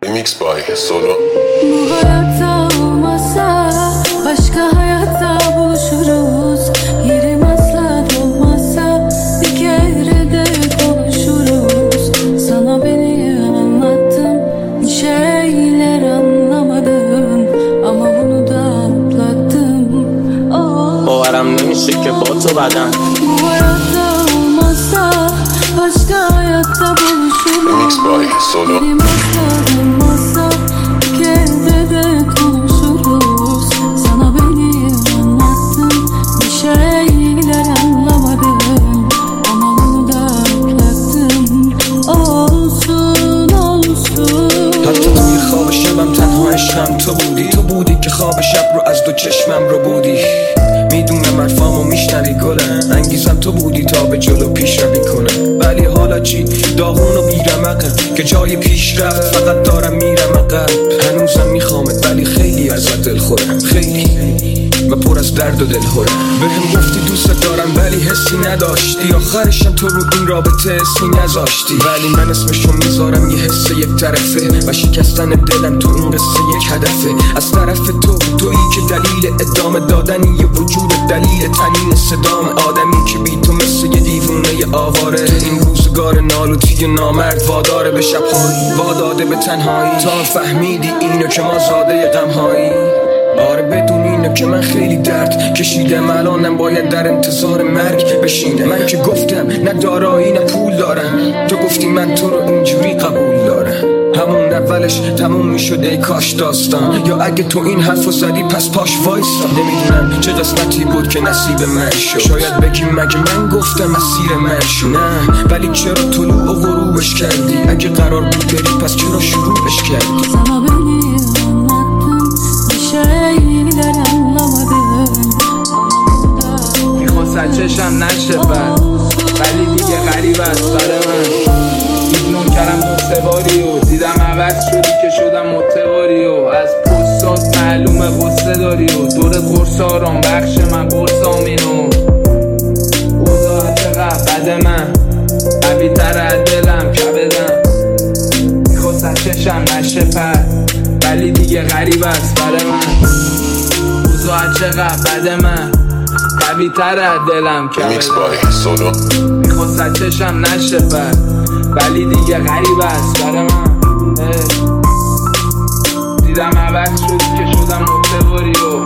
Remix by Solo. Bu hayatta olmazsa başka hayatta buluşuruz. Yerim asla dolmazsa bir kere de konuşuruz. Sana beni anlattım, bir şeyler anlamadın ama bunu da atlattım. باورم نمیشه که با تو بدم. Bu hayatta olmazsa başka hayatta buluşuruz. Remix by Solo. Yerim asla dolmazsa bir kere de konuşuruz. Sana beni anlattım, bir şeyler anlamadım ama bunu da atlattım. Olsun olsun. حتی توی خواب شبم تنها عشقم تو بودی که خواب شب رو از دو چشمم رو بودی. میدونم حرفامو میشنوی گلم، انگیزم تو بودی تا به جلو پیش روی کنم. ولی حالا چی؟ داغون و بیرمقم که جای پیش رفت فقط دارم میرم عقب. هنوزم میخوامت ولی خیلی ازت دل خورم، خیلی و پر از درد و دلهورم. بهم گفتی دوست دارم ولی حسی نداشتی، آخرشم تو رو این رابطه حسی نذاشتی. ولی من اسمشو میذارم یه حس یک طرفه و شکستن دلم تو این قصه یک هدفه. از طرف تویی که دلیل ادامه دادنی یه وجود، دلیل تنین صدام آدمی که بی تو مثل یه دیوونه آواره. تو این روزگار نالوتی نامرد واداره به شب‌هایی، واداده به تنهایی. تا فهمیدی اینو که ما زاده غم‌هایی. آره بدون اینو که من خیلی درد کشیدم، الانم باید در انتظار مرگ بشینم. من که گفتم نه دارایی نه پول دارم، تو گفتی من تو رو اینجوری قبول دارم. همون اولش تموم میشد ای کاش داستان، یا اگه تو این حرفو زدی پس پاش وایسا. نمیدونم چه قسمتی بود که نصیب من شد، شاید بگی مگه من گفتم مسیر من شد. نه ولی چرا طلوع و غروبش کردی؟ اگه قرار بود بری پس چرا شروعش کردی؟ Sana beni anlattım, bir şeyler anlamadım. میخواست چشم نشه بر ولی دیگه غریب است برای من. ایگنور کردم دو باری و دیدم عوض شدی که شدم متواری و از پستات معلومه قصه داری و دور قرص آرام بخش من قرص آمینو. اوضاع چقدر بد من قوی تر از دلم کبدم. میخواست چشم نشه پر ولی دیگه غریب است برای من. اوضاع چقدر بد من قوی تر از دلم Remix کبدم. by Solo. میخواست چشم نشه پر ولی دیگه غریب است برای من. دیدم عوض شدی که شدم متواری و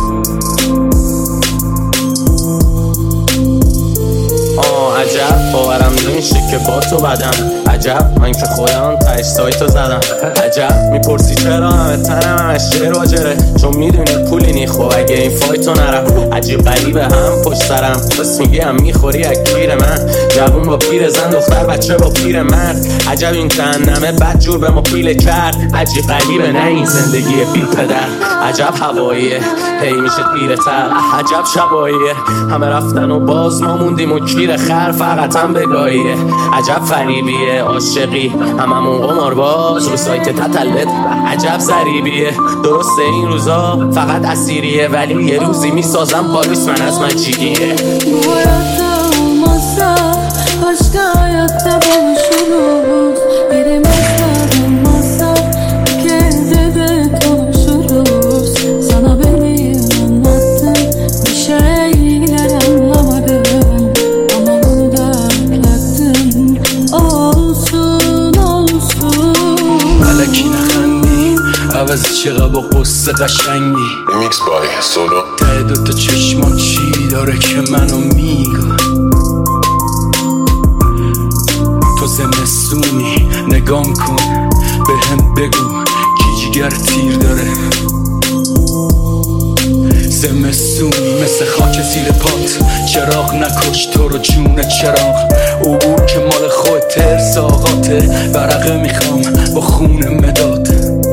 عجب باورم نمیشه که با تو بدم. عجب من که خودم تایش سایتو زدم. عجب میپرسی چرا همه تنم همش جر و جره، چون میدونی پولی نی. خب اگه این فایتو نرم عجیب غریبه هم پشت سرم. بس میگی هم میخوری از کیر من، جوون با پیر زن، دختر بچه با پیر مرد. عجب این جهنمه بد جور به ما پیله کرد. عجیب غریبه نه این زندگی بی پدر. عجب هواییه هی میشه پیرتر. عجب شباییه همه رفتن و باز ما موندیم و کیر خر فقط هم بگاهیه. عجب فریبیه عاشقی هممون قمارباز رو سایت تتلت. عجب ضریبیه درسته این روزا فقط اسیریه، ولی یه روزی میسازم پالیس من از من چیگیه. Bu hayatta olmazsa başka hayatta buluşuruz. Yerim asla dolmazsa bir kere de konuşuruz. Sana beni anlattım, bir şeyler anlamadım ama bunu da atlattım. Olsun olsun. الکی نخندی عوضی چقدر با قصه قشنگی. Remix by Solo. ته دوتا چشمان چی داره که منو میگه؟ تو زمستونی نگام کن بهم بگو کی جگر تیر داره. زمستونی مثل خاک زیر پات، چراغ نکش تو رو جون چراغ. عبور که مال خود ترس آقاته، ورقه میخوام با خون مداد.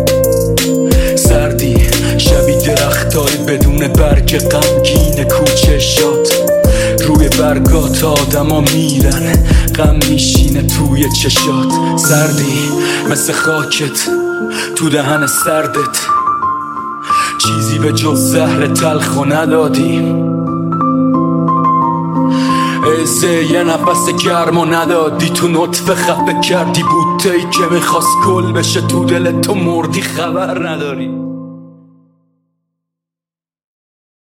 سردی شبی درختای بدون برگ غمگین کوچه شاد. روی برگات آدما میرن غم میشینه توی چشات. سردی مثل خاکت تو دهن سردت، چیزی به جز زهر تلخو ندادی. ازه یه نفس گرمو ندادی تو نطفه خفه کردی بوته ای که میخواست گل بشه تو دل تو مردی خبر نداری